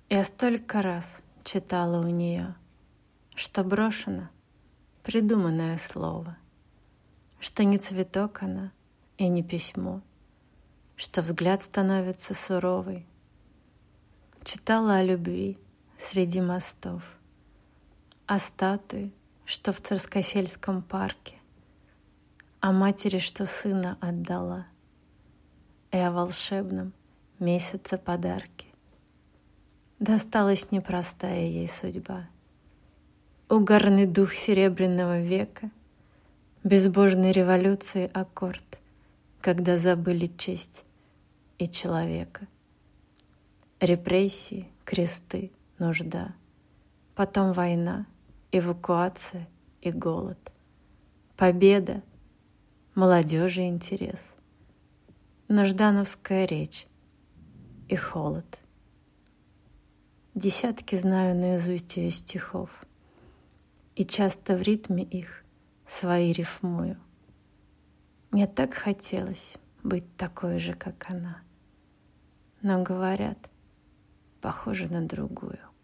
Я столько раз читала у нее, что брошено придуманное слово, что не цветок она и не письмо, что взгляд становится суровый. Читала о любви среди мостов, о статуе, что в Царскосельском парке, о матери, что сына отдала, и о волшебном месяце подарки. Досталась непростая ей судьба. Угарный дух Серебряного века, безбожной революции аккорд, когда забыли честь и человека. Репрессии, кресты, нужда, потом война, эвакуация и голод, победа, молодежи интерес, наждановская речь и холод. Десятки знаю наизусть ее стихов, и часто в ритме их свои рифмую. Мне так хотелось быть такой же, как она, но говорят, похожа на другую.